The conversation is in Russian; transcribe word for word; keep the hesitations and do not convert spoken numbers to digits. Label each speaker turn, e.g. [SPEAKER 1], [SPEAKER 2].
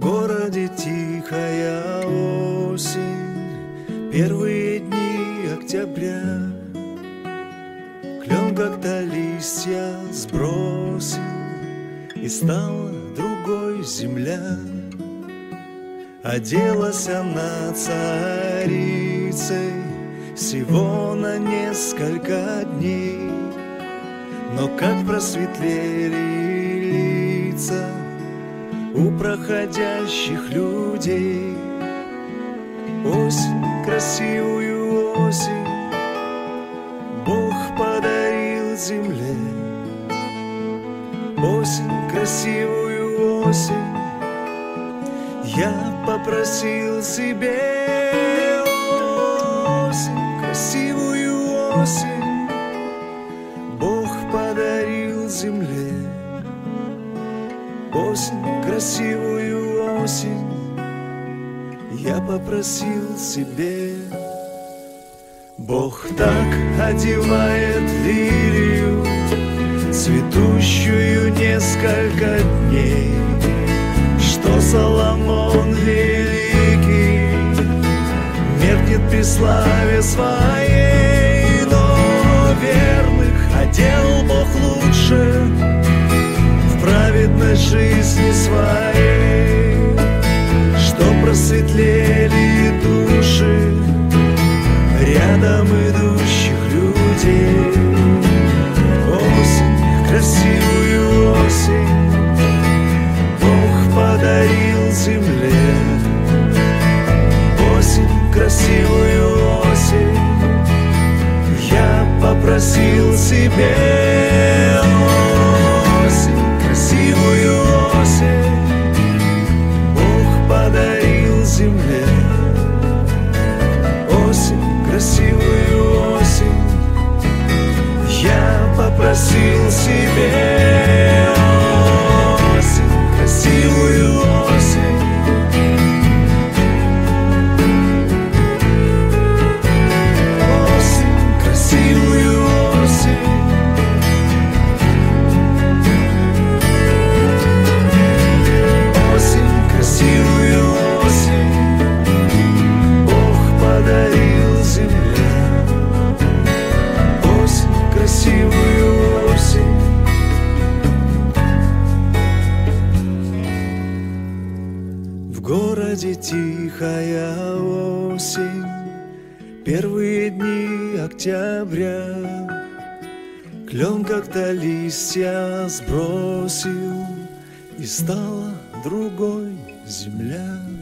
[SPEAKER 1] городе тихая осень, первые дни октября. Клен как-то листья сбросил, и стала другой земля. Оделась она царицей всего на несколько дней, но как просветлели лица у проходящих людей. Осень, красивую осень, Бог подарил земле. Осень, красивую осень, я попросил себе. Осень, красивую осень, Бог подарил земле. Осень, красивую осень, я попросил себе. Бог так одевает лилию, цветущую несколько дней, что Соломон великий меркнет при славе своей. Но верных одел Бог лучше в праведность жизни своей, что просветлели души рядом идущих людей. Осень, красивую осень, Бог подарил земле. Осень, красивую осень, я попросил себе. Осень, красивую осень, Бог подарил земле. Осень, красивую осень, я попросил себе. Осень, красивую осень, осень, красивую осень, осень, красивую осень, Бог подарил земле. Осень, красивую осень. В городе тихая осень, первые дни октября. Клен как-то листья сбросил, и стала другой земля.